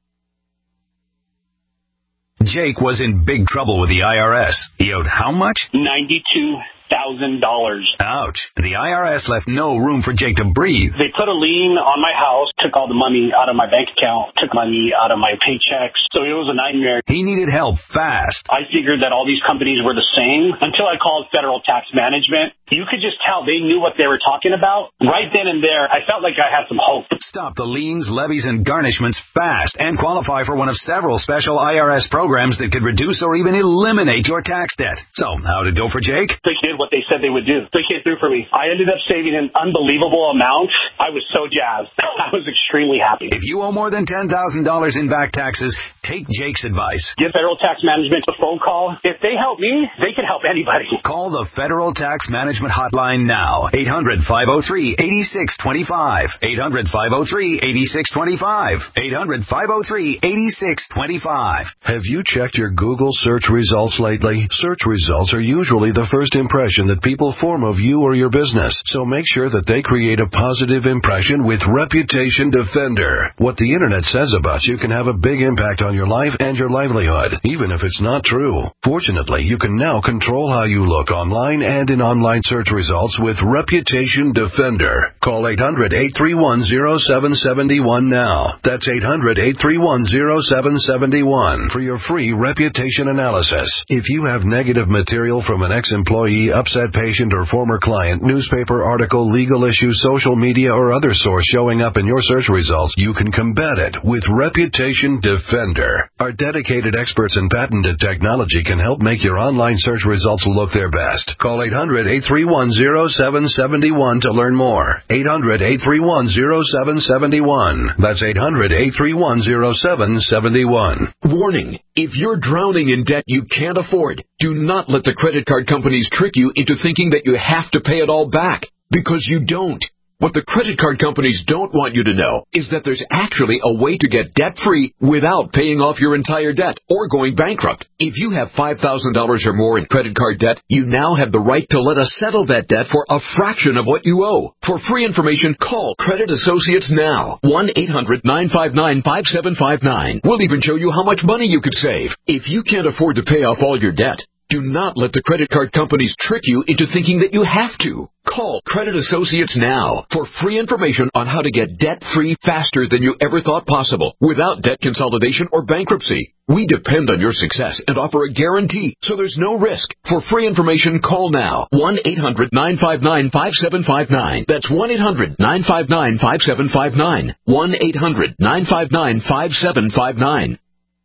Jake was in big trouble with the I R S. He owed how much? ninety-two thousand dollars. Ouch. The I R S left no room for Jake to breathe. They put a lien on my house, took all the money out of my bank account, took money out of my paychecks. So it was a nightmare. He needed help fast. I figured that all these companies were the same until I called Federal Tax Management. You could just tell they knew what they were talking about. Right then and there, I felt like I had some hope. Stop the liens, levies, and garnishments fast and qualify for one of several special I R S programs that could reduce or even eliminate your tax debt. So, how'd it go for Jake? They did what they said they would do. They came through for me. I ended up saving an unbelievable amount. I was so jazzed. I was extremely happy. If you owe more than ten thousand dollars in back taxes, take Jake's advice. Give Federal Tax Management a phone call. If they help me, they can help anybody. Call the Federal Tax Management Hotline now. eight hundred, five oh three, eight six two five. eight hundred, five oh three, eight six two five. eight hundred, five oh three, eight six two five. Have you checked your Google search results lately? Search results are usually the first impression that people form of you or your business. So make sure that they create a positive impression with Reputation Defender. What the internet says about you can have a big impact on your life and your livelihood, even if it's not true. Fortunately, you can now control how you look online and in online search results with Reputation Defender. Call eight hundred, eight three one, oh seven seven one now. That's eight hundred, eight three one, oh seven seven one for your free reputation analysis. If you have negative material from an ex-employee, upset patient, or former client, newspaper article, legal issue, social media, or other source showing up in your search results, you can combat it with Reputation Defender. Our dedicated experts in patented technology can help make your online search results look their best. Call eight hundred, eight three one, oh seven seven one to learn more. eight hundred, eight three one, oh seven seven one. That's eight hundred, eight three one, oh seven seven one. Warning. If you're drowning in debt you can't afford, do not let the credit card companies trick you into thinking that you have to pay it all back, because you don't. What the credit card companies don't want you to know is that there's actually a way to get debt-free without paying off your entire debt or going bankrupt. If you have five thousand dollars or more in credit card debt, you now have the right to let us settle that debt for a fraction of what you owe. For free information, call Credit Associates now. one eight hundred, nine five nine, five seven five nine. We'll even show you how much money you could save. If you can't afford to pay off all your debt, do not let the credit card companies trick you into thinking that you have to. Call Credit Associates now for free information on how to get debt-free faster than you ever thought possible without debt consolidation or bankruptcy. We depend on your success and offer a guarantee, so there's no risk. For free information, call now. one eight hundred, nine five nine, five seven five nine. That's one eight hundred, nine five nine, five seven five nine. one eight hundred, nine five nine, five seven five nine.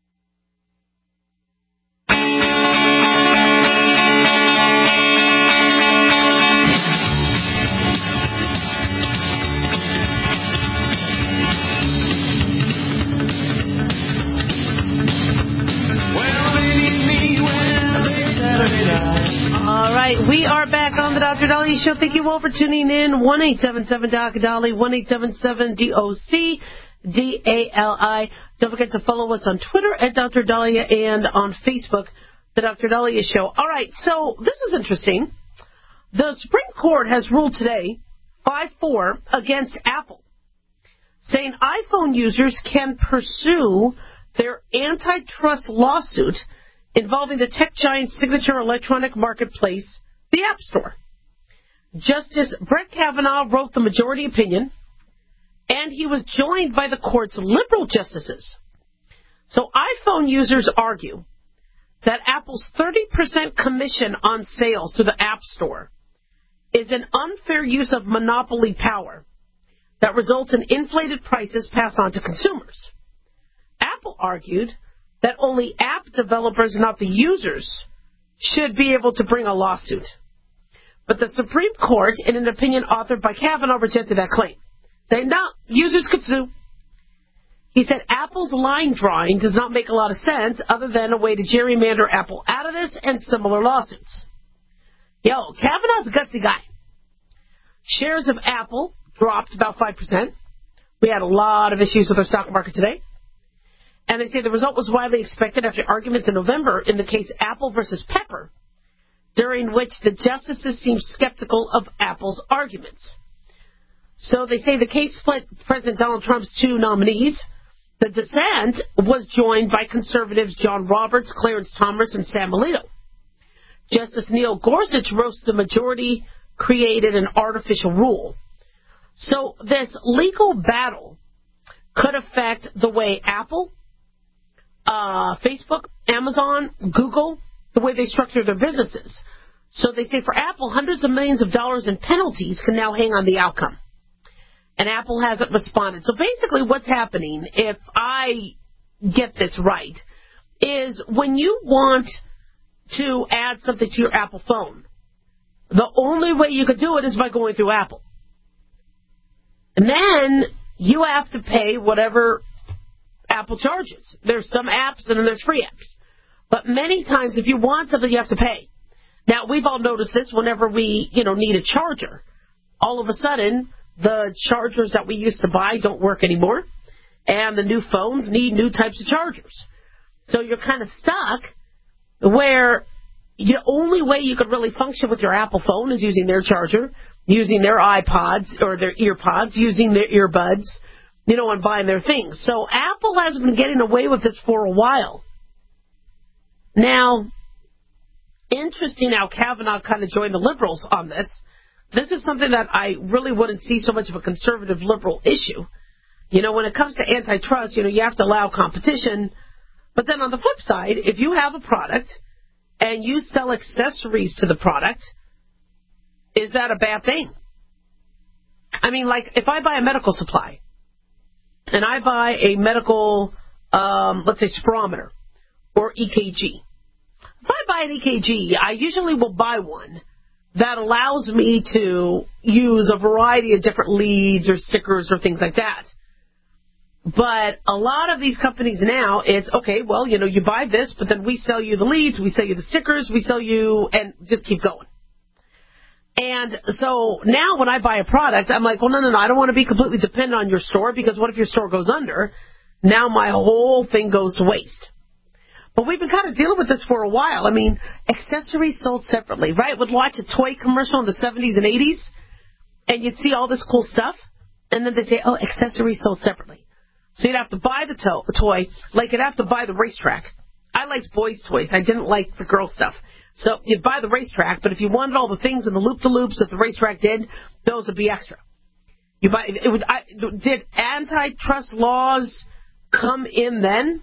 All right, we are back on the Doctor Dahlia Show. Thank you all for tuning in. one eight seven seven D O C Dali, one eight seven seven D O C D A L I. Don't forget to follow us on Twitter at Doctor Dahlia and on Facebook, the Doctor Dahlia Show. All right, so this is interesting. The Supreme Court has ruled today five four against Apple, saying iPhone users can pursue their antitrust lawsuit involving the tech giant's signature electronic marketplace, the App Store. Justice Brett Kavanaugh wrote the majority opinion, and he was joined by the court's liberal justices. So iPhone users argue that Apple's thirty percent commission on sales through the App Store is an unfair use of monopoly power that results in inflated prices passed on to consumers. Apple argued that only app developers, not the users, should be able to bring a lawsuit. But the Supreme Court, in an opinion authored by Kavanaugh, rejected that claim, saying, no, users could sue. He said Apple's line drawing does not make a lot of sense other than a way to gerrymander Apple out of this and similar lawsuits. Yo, Kavanaugh's a gutsy guy. Shares of Apple dropped about five percent. We had a lot of issues with our stock market today. And they say the result was widely expected after arguments in November in the case Apple versus Pepper, during which the justices seemed skeptical of Apple's arguments. So they say the case split President Donald Trump's two nominees. The dissent was joined by conservatives John Roberts, Clarence Thomas, and Sam Alito. Justice Neil Gorsuch wrote the majority created an artificial rule. So this legal battle could affect the way Apple, uh, Facebook, Amazon, Google, the way they structure their businesses. So they say for Apple, hundreds of millions of dollars in penalties can now hang on the outcome. And Apple hasn't responded. So basically what's happening, if I get this right, is when you want to add something to your Apple phone, the only way you could do it is by going through Apple. And then you have to pay whatever Apple charges. There's some apps and then there's free apps. But many times if you want something, you have to pay. Now, we've all noticed this whenever we, you know, need a charger. All of a sudden, the chargers that we used to buy don't work anymore. And the new phones need new types of chargers. So you're kind of stuck where the only way you could really function with your Apple phone is using their charger, using their iPods or their earpods, using their earbuds, you know, and buying their things. So Apple has been getting away with this for a while. Now, interesting how Kavanaugh kind of joined the liberals on this. This is something that I really wouldn't see so much of a conservative liberal issue. You know, when it comes to antitrust, you know, you have to allow competition. But then on the flip side, if you have a product and you sell accessories to the product, is that a bad thing? I mean, like, if I buy a medical supply and I buy a medical, um, let's say, spirometer or E K G. If I buy an E K G, I usually will buy one that allows me to use a variety of different leads or stickers or things like that. But a lot of these companies now, it's, okay, well, you know, you buy this, but then we sell you the leads, we sell you the stickers, we sell you, and just keep going. And so now when I buy a product, I'm like, well, no, no, no, I don't want to be completely dependent on your store, because what if your store goes under? Now my whole thing goes to waste. But we've been kind of dealing with this for a while. I mean, accessories sold separately, right? We'd watch a toy commercial in the seventies and eighties, and you'd see all this cool stuff, and then they'd say, oh, accessories sold separately. So you'd have to buy the to- toy, like you'd have to buy the racetrack. I liked boys' toys. I didn't like the girl stuff. So you'd buy the racetrack, but if you wanted all the things and the loop-de-loops that the racetrack did, those would be extra. You buy it would. I, did antitrust laws come in then?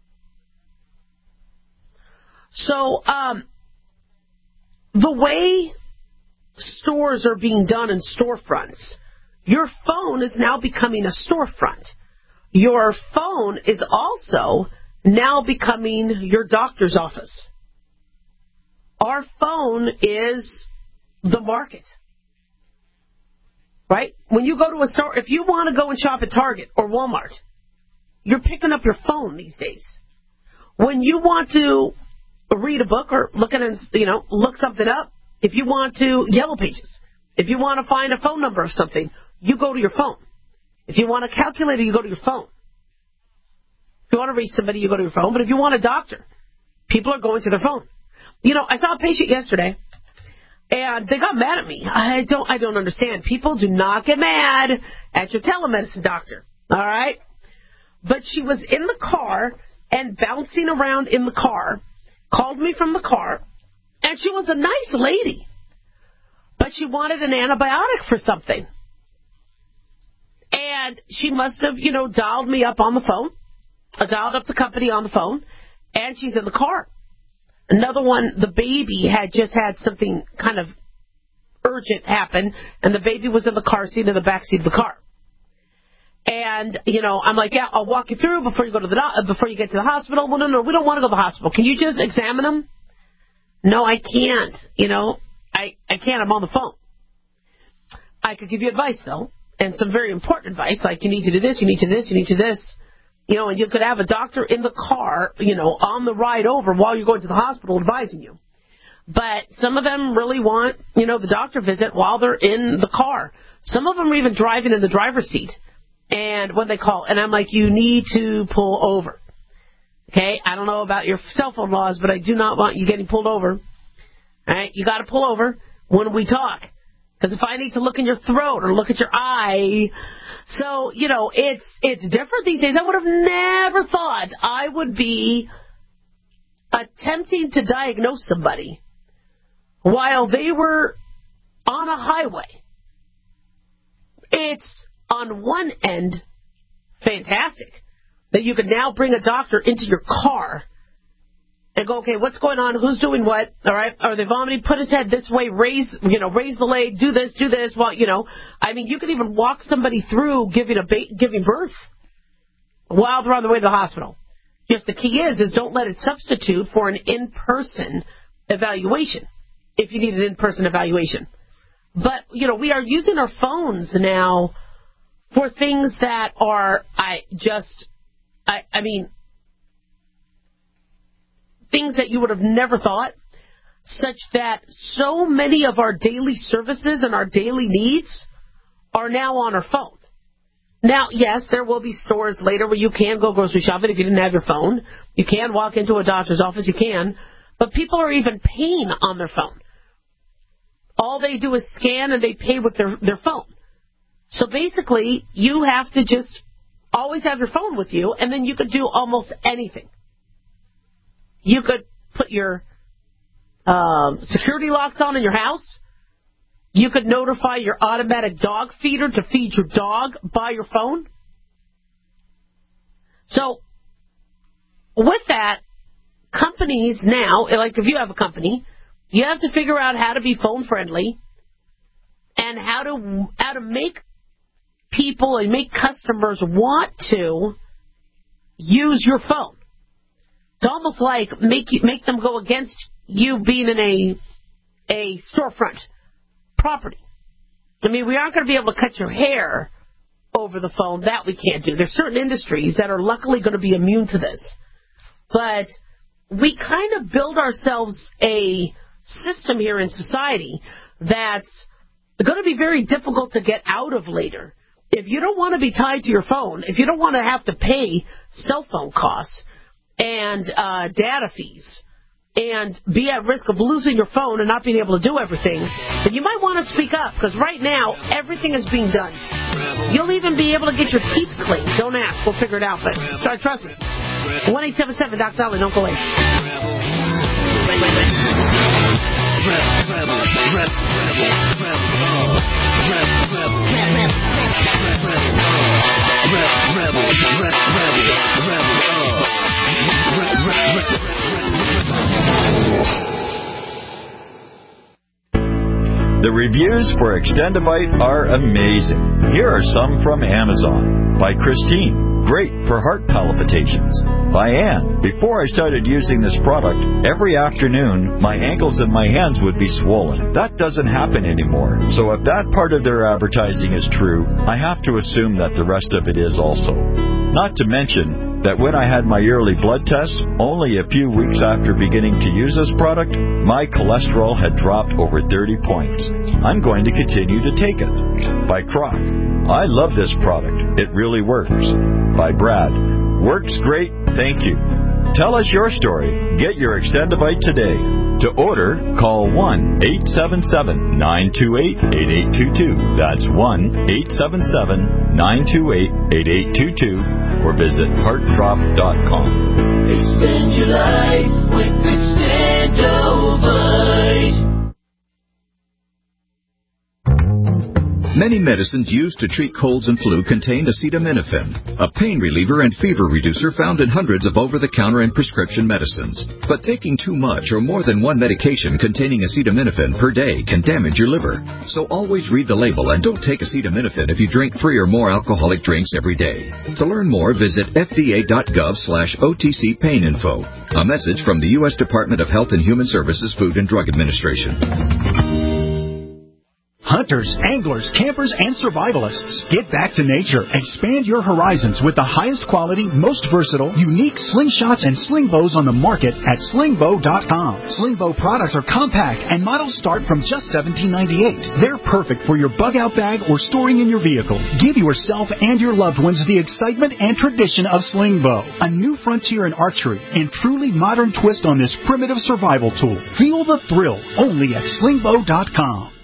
So um, the way stores are being done in storefronts, your phone is now becoming a storefront. Your phone is also now becoming your doctor's office. Our phone is the market. Right? When you go to a store, if you want to go and shop at Target or Walmart, you're picking up your phone these days. When you want to read a book or look at, you know, look something up, if you want to, Yellow Pages, if you want to find a phone number of something, you go to your phone. If you want a calculator, you go to your phone. If you want to reach somebody, you go to your phone. But if you want a doctor, people are going to their phone. You know, I saw a patient yesterday, and they got mad at me. I don't, I don't understand. People do not get mad at your telemedicine doctor. All right? But she was in the car and bouncing around in the car, called me from the car, and she was a nice lady. But she wanted an antibiotic for something. And she must have, you know, dialed me up on the phone, uh, dialed up the company on the phone, and she's in the car. Another one, the baby had just had something kind of urgent happen, and the baby was in the car seat in the back seat of the car. And, you know, I'm like, yeah, I'll walk you through before you go to the do- before you get to the hospital. Well, no, no, we don't want to go to the hospital. Can you just examine him? No, I can't. You know, I, I can't. I'm on the phone. I could give you advice, though, and some very important advice, like you need to do this, you need to do this, you need to do this. You know, and you could have a doctor in the car, you know, on the ride over while you're going to the hospital advising you. But some of them really want, you know, the doctor visit while they're in the car. Some of them are even driving in the driver's seat. And when they call, and I'm like, you need to pull over. Okay, I don't know about your cell phone laws, but I do not want you getting pulled over. All right, you got to pull over when we talk. Because if I need to look in your throat or look at your eye, so, you know, it's it's different these days. I would have never thought I would be attempting to diagnose somebody while they were on a highway. It's, on one end, fantastic that you can now bring a doctor into your car and go, okay, what's going on? Who's doing what? All right, are they vomiting? Put his head this way, raise, you know, raise the leg, do this, do this. Well, you know, I mean, you can even walk somebody through giving a ba- giving birth while they're on the way to the hospital. Just the key is, is don't let it substitute for an in-person evaluation if you need an in-person evaluation. But, you know, we are using our phones now for things that are, I just, I, I mean, things that you would have never thought, such that so many of our daily services and our daily needs are now on our phone. Now, yes, there will be stores later where you can go grocery shopping if you didn't have your phone. You can walk into a doctor's office, you can. But people are even paying on their phone. All they do is scan and they pay with their, their phone. So basically, you have to just always have your phone with you, and then you could do almost anything. You could put your um, security locks on in your house. You could notify your automatic dog feeder to feed your dog by your phone. So with that, companies now, like if you have a company, you have to figure out how to be phone friendly and how to how to make people and make customers want to use your phone. It's almost like make you, make them go against you being in a a storefront property. I mean, we aren't going to be able to cut your hair over the phone. That we can't do. There's certain industries that are luckily going to be immune to this. But we kind of build ourselves a system here in society that's going to be very difficult to get out of later. If you don't want to be tied to your phone, if you don't want to have to pay cell phone costs and uh, data fees and be at risk of losing your phone and not being able to do everything, then you might want to speak up, because right now everything is being done. You'll even be able to get your teeth cleaned. Don't ask. We'll figure it out, but start, trust me. one eight seven seven Doc Dolly. Don't go away. The reviews for Extendivite are amazing. Here are some from Amazon. By Christine. Great for heart palpitations. By Ann. Before I started using this product, every afternoon my ankles and my hands would be swollen. That doesn't happen anymore. So if that part of their advertising is true, I have to assume that the rest of it is also. Not to mention that when I had my yearly blood test, only a few weeks after beginning to use this product, my cholesterol had dropped over thirty points. I'm going to continue to take it. By Croc. I love this product. It really works. By Brad. Works great. Thank you. Tell us your story. Get your Extendivite today. To order, call one eight seven seven nine two eight eight eight two two. That's one eight seven seven nine two eight eight eight two two. Or visit heart drop dot com. Extend your life with Extendovite. Many medicines used to treat colds and flu contain acetaminophen, a pain reliever and fever reducer found in hundreds of over-the-counter and prescription medicines. But taking too much or more than one medication containing acetaminophen per day can damage your liver. So always read the label and don't take acetaminophen if you drink three or more alcoholic drinks every day. To learn more, visit f d a dot gov slash O T C pain info. A message from the U S Department of Health and Human Services Food and Drug Administration. hunters, anglers, campers, and survivalists. Get back to nature. Expand your horizons with the highest quality, most versatile, unique slingshots and sling bows on the market at sling bow dot com. Sling bow products are compact and models start from just seventeen ninety-eight. They're perfect for your bug out bag or storing in your vehicle. Give yourself and your loved ones the excitement and tradition of sling bow, a new frontier in archery and truly modern twist on this primitive survival tool. Feel the thrill only at sling bow dot com.